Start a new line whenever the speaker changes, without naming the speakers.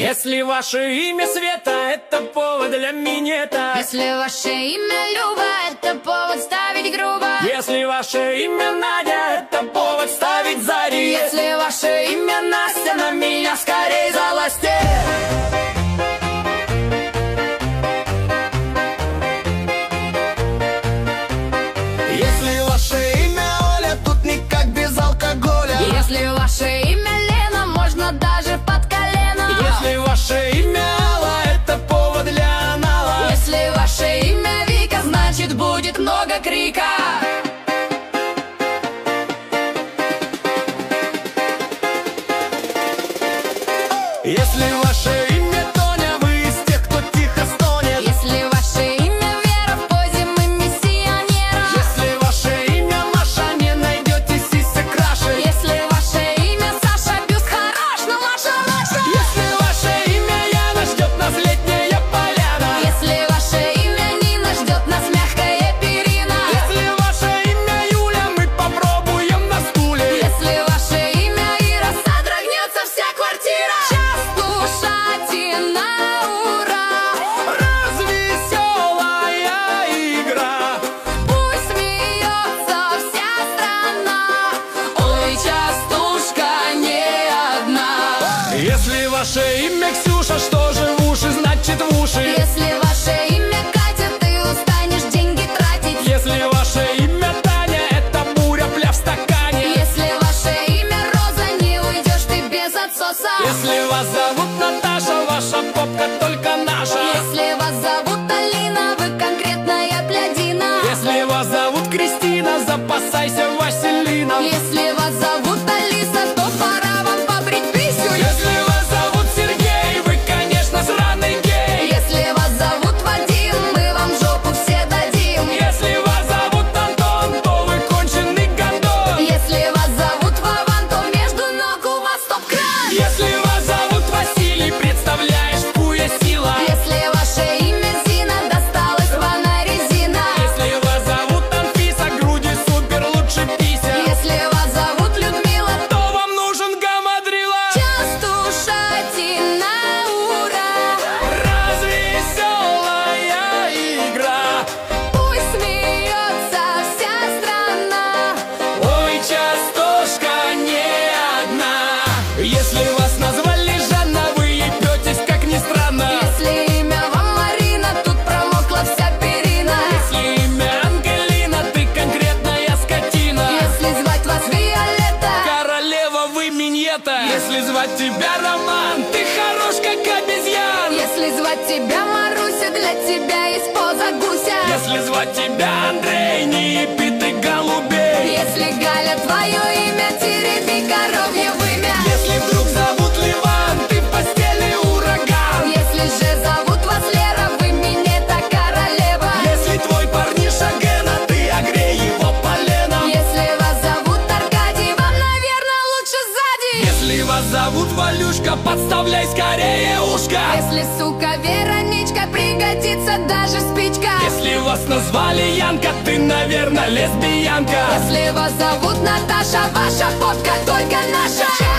Если ваше имя Света, это повод для минета.
Если ваше имя Люба, это повод ставить грубо.
Если ваше имя Надя, это повод ставить зари.
Если ваше имя Настя, на меня скорей заласти.
Если ваше имя Оля, тут никак без алкоголя.
Если ваше имя Лена, можно даже под колено.
Если ваше имя Алла, это повод для анала.
Если ваше имя Вика, значит будет много крика.
Если ваше имя Тоня, вы из тех, кто тихо стонет.
Если ваше имя Вера, в позе мы миссионеров.
Если ваше имя Маша, не найдете сисек краше.
Если ваше имя Саша, бюст хорош, но Маша.
Если ваше имя Яна, ждет нас летняя поляна.
Если ваше имя Нина, ждет нас мягкая перина.
Если ваше имя Юля, мы попробуем на стуле.
Если ваше имя Ира, содрогнется вся квартира. Частушайте на ура,
Развеселая игра.
пусть смеется вся страна. Ой, частушка не одна.
Если ваше имя Ксюша, что же в уши, значит в уши.
Если ваше имя Катя, ты устанешь деньги тратить.
Если ваше имя Таня, это буря, пля в стакане.
Если ваше имя Роза, не уйдешь ты без отсоса.
Если вас зовут Наташа, ваша попка только наша.
Если вас зовут Алина, вы конкретная плядина.
Если вас зовут Кристина, запасайся василином.
Если вас зовут Алиса, то пора вам побрить писю.
Если вас зовут Сергей, вы, конечно, сраный гей.
Если вас зовут Вадим, мы вам жопу все дадим.
Если вас зовут Антон, то вы конченый гондон.
Если вас зовут Вован, то между ног у вас стоп-кран.
Если вас зовут Василий, представляешь, какая сила.
Если ваше имя Зина, досталась вам резина.
Если вас зовут Анфиса, груди супер, лучше пися.
Если вас зовут Людмила,
То вам нужен гамадрила.
частушайте на ура.
Развеселая игра.
Пусть смеется вся страна.
Ой, частушка не одна. Если вас назвали Жанна, вы ебетесь, как ни странно.
Если имя вам Марина, тут промокла вся перина.
Если имя Ангелина, ты конкретная скотина.
Если звать вас Виолетта,
Королева, вы миньета. Если звать тебя Роман, ты хорош, как обезьян.
если звать тебя Маруся, для тебя есть поза гуся.
Если звать тебя Андрей, не еби ты голубей.
Если Галя твое имя, тереби коровье вымя.
Если вдруг зовут Ливан, ты в постели ураган.
Если же зовут вас Лера, вы минета королева.
Если твой парниша Гена, ты огрей его поленом.
Если вас зовут Аркадий, вам, наверное, лучше сзади.
Если вас зовут Валюшка, подставляй скорее ушко.
Если, сука, Вероничка, пригодится даже спичка.
Если вас назвали Янка, ты, наверное, лесбиянка.
Если вас зовут Наташа, ваша попка только наша.